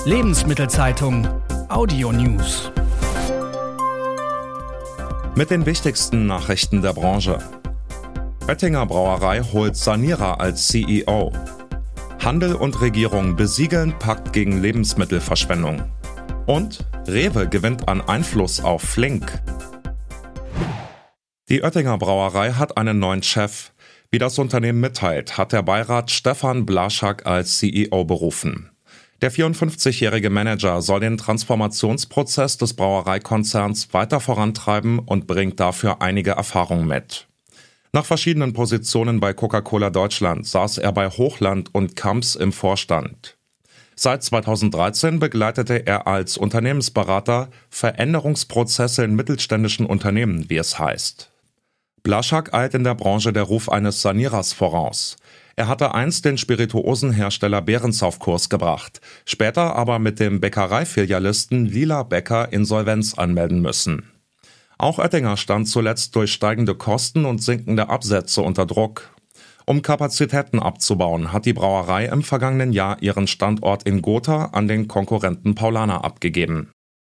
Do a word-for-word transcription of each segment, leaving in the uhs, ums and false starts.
Lebensmittelzeitung Audio News. Mit den wichtigsten Nachrichten der Branche. Oettinger Brauerei holt Sanierer als C E O. Handel und Regierung besiegeln Pakt gegen Lebensmittelverschwendung. Und Rewe gewinnt an Einfluss auf Flink. Die Oettinger Brauerei hat einen neuen Chef. Wie das Unternehmen mitteilt, hat der Beirat Stefan Blaschak als C E O berufen. Der vierundfünfzigjährige Manager soll den Transformationsprozess des Brauereikonzerns weiter vorantreiben und bringt dafür einige Erfahrung mit. Nach verschiedenen Positionen bei Coca-Cola Deutschland saß er bei Hochland und Kamps im Vorstand. Seit zweitausenddreizehn begleitete er als Unternehmensberater Veränderungsprozesse in mittelständischen Unternehmen, wie es heißt. Blaschak eilt in der Branche der Ruf eines Sanierers voraus. Er hatte einst den Spirituosenhersteller Behrens auf Kurs gebracht, später aber mit dem Bäckereifilialisten Lila Bäcker Insolvenz anmelden müssen. Auch Oettinger stand zuletzt durch steigende Kosten und sinkende Absätze unter Druck. Um Kapazitäten abzubauen, hat die Brauerei im vergangenen Jahr ihren Standort in Gotha an den Konkurrenten Paulaner abgegeben.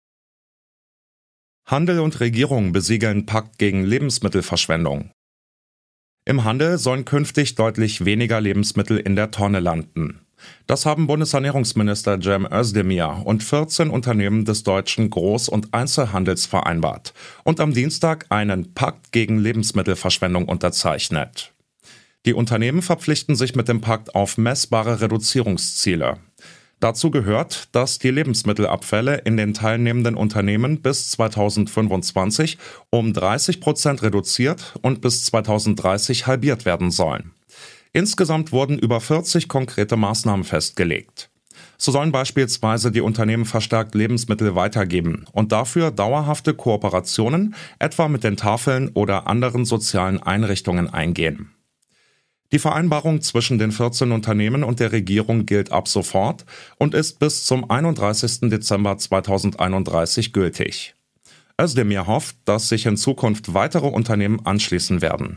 Handel und Regierung besiegeln Pakt gegen Lebensmittelverschwendung. Im Handel sollen künftig deutlich weniger Lebensmittel in der Tonne landen. Das haben Bundesernährungsminister Cem Özdemir und vierzehn Unternehmen des deutschen Groß- und Einzelhandels vereinbart und am Dienstag einen Pakt gegen Lebensmittelverschwendung unterzeichnet. Die Unternehmen verpflichten sich mit dem Pakt auf messbare Reduzierungsziele. Dazu gehört, dass die Lebensmittelabfälle in den teilnehmenden Unternehmen bis zweitausendfünfundzwanzig um dreißig Prozent reduziert und bis zweitausenddreißig halbiert werden sollen. Insgesamt wurden über vierzig konkrete Maßnahmen festgelegt. So sollen beispielsweise die Unternehmen verstärkt Lebensmittel weitergeben und dafür dauerhafte Kooperationen, etwa mit den Tafeln oder anderen sozialen Einrichtungen, eingehen. Die Vereinbarung zwischen den vierzehn Unternehmen und der Regierung gilt ab sofort und ist bis zum einunddreißigsten Dezember zweitausendeinunddreißig gültig. Özdemir hofft, dass sich in Zukunft weitere Unternehmen anschließen werden.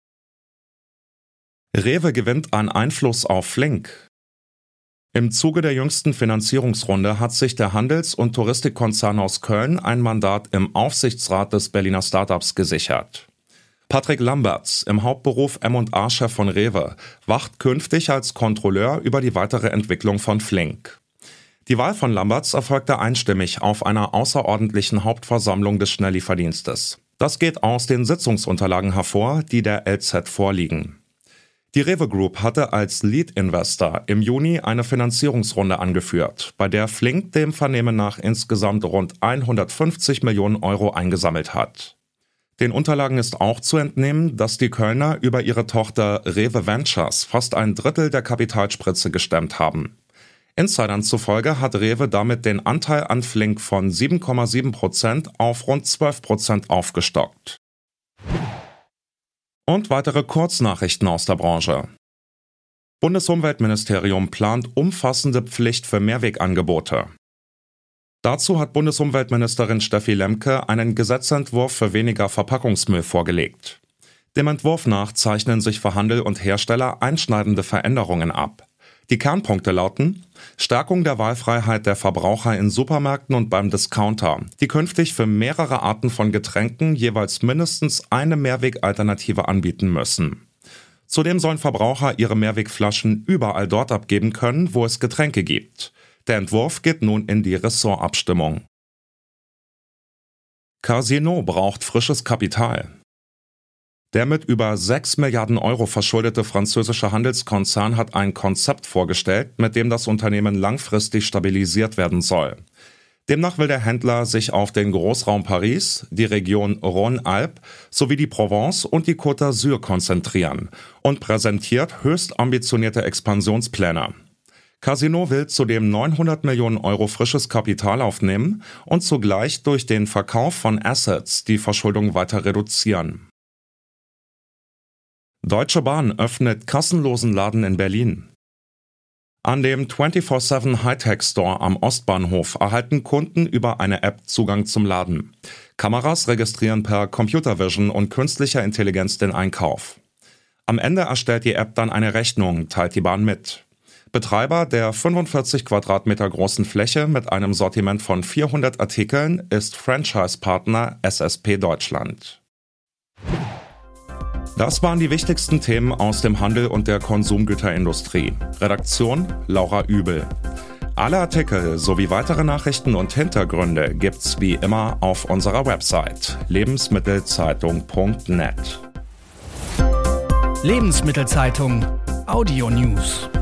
Rewe gewinnt an Einfluss auf Flink. Im Zuge der jüngsten Finanzierungsrunde hat sich der Handels- und Touristikkonzern aus Köln ein Mandat im Aufsichtsrat des Berliner Startups gesichert. Patrick Lambertz, im Hauptberuf M und A-Chef von Rewe, wacht künftig als Kontrolleur über die weitere Entwicklung von Flink. Die Wahl von Lambertz erfolgte einstimmig auf einer außerordentlichen Hauptversammlung des Schnelllieferdienstes. Das geht aus den Sitzungsunterlagen hervor, die der L Z vorliegen. Die Rewe Group hatte als Lead-Investor im Juni eine Finanzierungsrunde angeführt, bei der Flink dem Vernehmen nach insgesamt rund hundertfünfzig Millionen Euro eingesammelt hat. Den Unterlagen ist auch zu entnehmen, dass die Kölner über ihre Tochter Rewe Ventures fast ein Drittel der Kapitalspritze gestemmt haben. Insidern zufolge hat Rewe damit den Anteil an Flink von sieben Komma sieben Prozent auf rund zwölf Prozent aufgestockt. Und weitere Kurznachrichten aus der Branche. Bundesumweltministerium plant umfassende Pflicht für Mehrwegangebote. Dazu hat Bundesumweltministerin Steffi Lemke einen Gesetzentwurf für weniger Verpackungsmüll vorgelegt. Dem Entwurf nach zeichnen sich für Handel und Hersteller einschneidende Veränderungen ab. Die Kernpunkte lauten: Stärkung der Wahlfreiheit der Verbraucher in Supermärkten und beim Discounter, die künftig für mehrere Arten von Getränken jeweils mindestens eine Mehrwegalternative anbieten müssen. Zudem sollen Verbraucher ihre Mehrwegflaschen überall dort abgeben können, wo es Getränke gibt. Der Entwurf geht nun in die Ressortabstimmung. Casino braucht frisches Kapital. Der mit über sechs Milliarden Euro verschuldete französische Handelskonzern hat ein Konzept vorgestellt, mit dem das Unternehmen langfristig stabilisiert werden soll. Demnach will der Händler sich auf den Großraum Paris, die Region Rhône-Alpes sowie die Provence und die Côte d'Azur konzentrieren und präsentiert höchst ambitionierte Expansionspläne. Casino will zudem neunhundert Millionen Euro frisches Kapital aufnehmen und zugleich durch den Verkauf von Assets die Verschuldung weiter reduzieren. Deutsche Bahn öffnet kassenlosen Laden in Berlin. An dem vierundzwanzig sieben Hightech-Store am Ostbahnhof erhalten Kunden über eine App Zugang zum Laden. Kameras registrieren per Computer Vision und künstlicher Intelligenz den Einkauf. Am Ende erstellt die App dann eine Rechnung, teilt die Bahn mit. Betreiber der fünfundvierzig Quadratmeter großen Fläche mit einem Sortiment von vierhundert Artikeln ist Franchise-Partner S S P Deutschland. Das waren die wichtigsten Themen aus dem Handel und der Konsumgüterindustrie. Redaktion Laura Übel. Alle Artikel sowie weitere Nachrichten und Hintergründe gibt's wie immer auf unserer Website lebensmittelzeitung punkt net. Lebensmittelzeitung Audio News.